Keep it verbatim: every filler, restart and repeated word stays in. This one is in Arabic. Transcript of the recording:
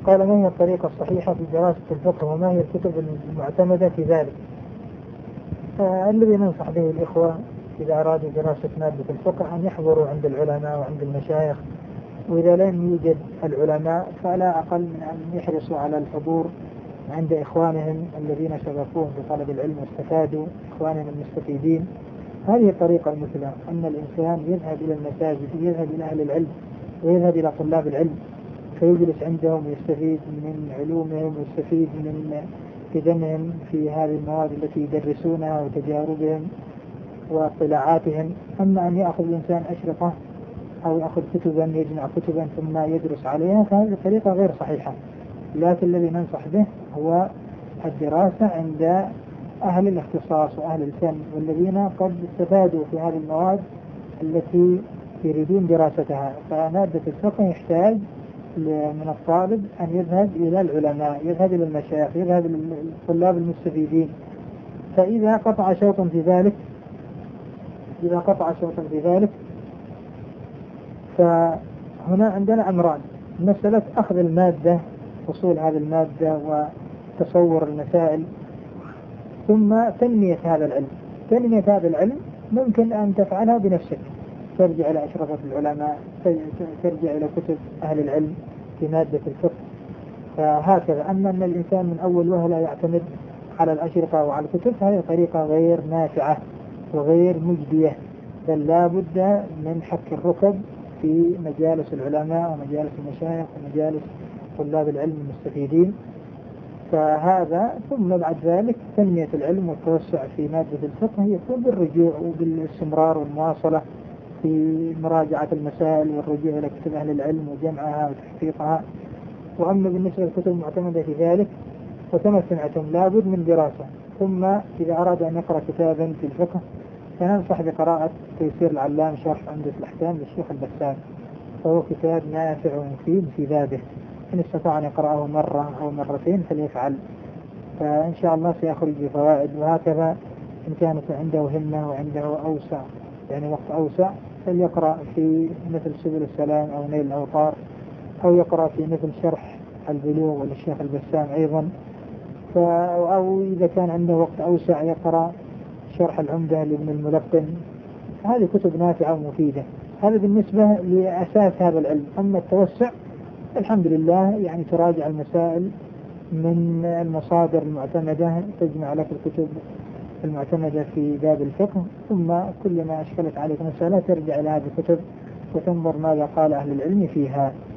قال: ما هي الطريقة الصحيحة في دراسة الفقه وما هي الكتب المعتمدة في ذلك؟ آه الذي ننصح به الإخوة إذا أرادوا دراسة مادة الفقه أن يحضروا عند العلماء وعند المشايخ، وإذا لم يوجد العلماء فلا أقل من أن يحرصوا على الحضور عند إخوانهم الذين سبقوهم بطلب العلم واستفادوا، إخوانهم المستفيدين. هذه الطريقة المثلى، أن الإنسان يذهب إلى المساجد ويذهب إلى أهل العلم ويذهب إلى طلاب العلم فيجلس عندهم ويستفيد من علومهم ويستفيد من قدمهم في هذه المواد التي يدرسونها وتجاربهم واطلاعاتهم. أما أن يأخذ الإنسان أشرطة أو يأخذ كتبا يجمع كتبا ثم يدرس عليها فهذه الطريقة غير صحيحة. لكن الذي ننصح به هو الدراسة عند أهل الاختصاص وأهل الفن والذين قد استفادوا في هذه المواد التي يريدون دراستها. فمادة الفقه يحتاج من الطالب أن يذهب إلى العلماء، يذهب إلى المشايخ، يذهب إلى الطلاب المستفيدين. فإذا قطع شوطا في ذلك إذا قطع شوطا في ذلك فهنا عندنا أمران: مسألة أخذ المادة، وصول هذه المادة وتصور المسائل، ثم تنمية هذا العلم. تنمية هذا العلم ممكن أن تفعلها بنفسك، ترجع إلى أشرطة العلماء، ترجع إلى كتب أهل العلم في مادة الفقه، فهكذا. أما أن الإنسان من أول وهلة يعتمد على الأشرطة وعلى الكتب هذه طريقة غير نافعة وغير مجدية، بل لا بد من حك الركب في مجالس العلماء ومجالس المشايخ ومجالس طلاب العلم المستفيدين. فهذا ثم بعد ذلك تنمية العلم والتوسع في مادة الفقه يكون بالرجوع وبالاستمرار والمواصلة في مراجعة المسائل والرجوع إلى كتب أهل العلم وجمعها وتحقيقها. وأما بالنسبة للكتب المعتمدة في ذلك وكما سمعتم لابد من دراسة. ثم إذا أراد أن يقرأ كتابا في الفقه فننصح بقراءة تيسير العلام شرح عمدة الأحكام للشيخ البسام، فهو كتاب نافع ومفيد في ذاته، إن استطاع أن يقرأه مرة أو مرتين فليفعل، فإن شاء الله سيخرج بفوائد. وهكذا إن كانت عنده همة وعنده أوسع يعني وقت أوسع فليقرأ في مثل سبل السلام أو نيل الأوطار، أو يقرأ في مثل شرح البلوغ للشيخ البسام أيضا، أو إذا كان عنده وقت أوسع يقرأ شرح العمدة لابن الملقن. هذه كتب نافعة ومفيدة. هذا بالنسبة لأساس هذا العلم. أما التوسع الحمد لله يعني تراجع المسائل من المصادر المعتمدة، تجمع لك الكتب المعتمدة في باب الفقه، ثم كلما أشكلت عليك مسألة ترجع إلى هذه الكتب وتنظر ماذا قال أهل العلم فيها.